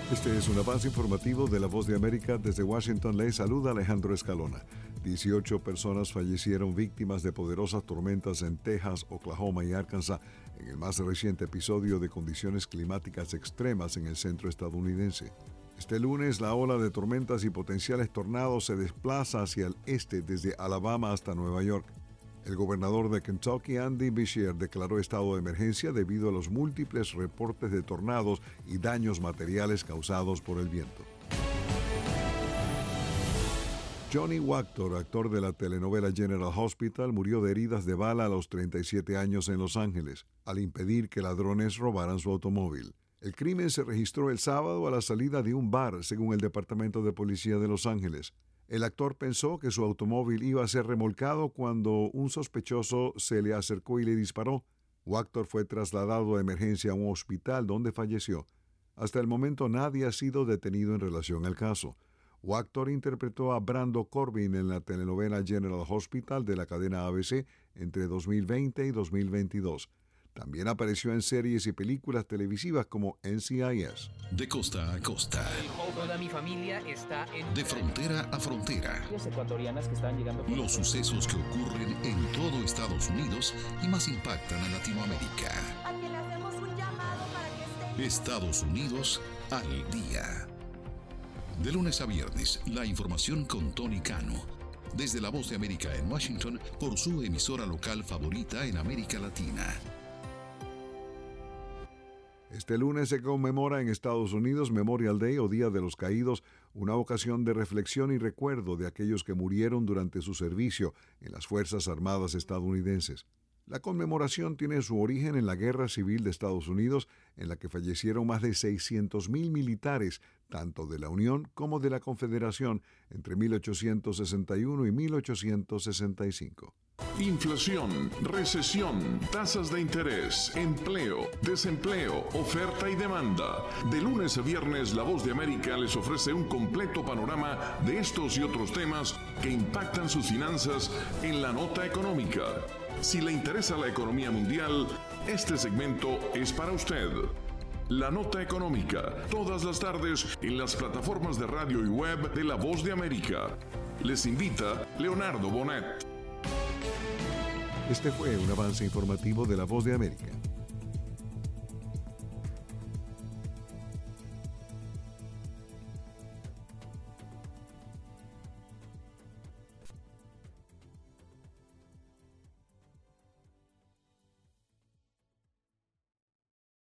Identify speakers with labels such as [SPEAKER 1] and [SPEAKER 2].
[SPEAKER 1] Este es un avance informativo de La Voz de América. Desde Washington les saluda Alejandro Escalona. 18 personas fallecieron víctimas de poderosas tormentas en Texas, Oklahoma y Arkansas en el más reciente episodio de condiciones climáticas extremas en el centro estadounidense. Este lunes, la ola de tormentas y potenciales tornados se desplaza hacia el este desde Alabama hasta Nueva York. El gobernador de Kentucky, Andy Beshear, declaró estado de emergencia debido a los múltiples reportes de tornados y daños materiales causados por el viento. Johnny Wachter, actor de la telenovela General Hospital, murió de heridas de bala a los 37 años en Los Ángeles, al impedir que ladrones robaran su automóvil. El crimen se registró el sábado a la salida de un bar, según el Departamento de Policía de Los Ángeles. El actor pensó que su automóvil iba a ser remolcado cuando un sospechoso se le acercó y le disparó. Wachter fue trasladado a emergencia a un hospital donde falleció. Hasta el momento nadie ha sido detenido en relación al caso. Wachter interpretó a Brando Corbin en la telenovela General Hospital de la cadena ABC entre 2020 y 2022. También apareció en series y películas televisivas como NCIS.
[SPEAKER 2] De costa a costa.
[SPEAKER 3] Toda mi familia está en...
[SPEAKER 2] De frontera a frontera.
[SPEAKER 3] Ecuatorianas que están llegando...
[SPEAKER 2] Los sucesos que ocurren en todo Estados Unidos y más impactan a Latinoamérica.
[SPEAKER 4] A quien le hacemos un llamado para que esté...
[SPEAKER 2] Estados Unidos al día. De lunes a viernes, la información con Tony Cano. Desde La Voz de América en Washington, por su emisora local favorita en América Latina.
[SPEAKER 1] Este lunes se conmemora en Estados Unidos Memorial Day o Día de los Caídos, una ocasión de reflexión y recuerdo de aquellos que murieron durante su servicio en las Fuerzas Armadas estadounidenses. La conmemoración tiene su origen en la Guerra Civil de Estados Unidos, en la que fallecieron más de 600,000 militares, tanto de la Unión como de la Confederación, entre 1861 y 1865.
[SPEAKER 5] Inflación, recesión, tasas de interés, empleo, desempleo, oferta y demanda. De lunes a viernes, La Voz de América les ofrece un completo panorama de estos y otros temas que impactan sus finanzas en la nota económica. Si le interesa la economía mundial, este segmento es para usted. La nota económica, todas las tardes en las plataformas de radio y web de La Voz de América. Les invita Leonardo Bonet.
[SPEAKER 1] Este fue un avance informativo de La Voz de América.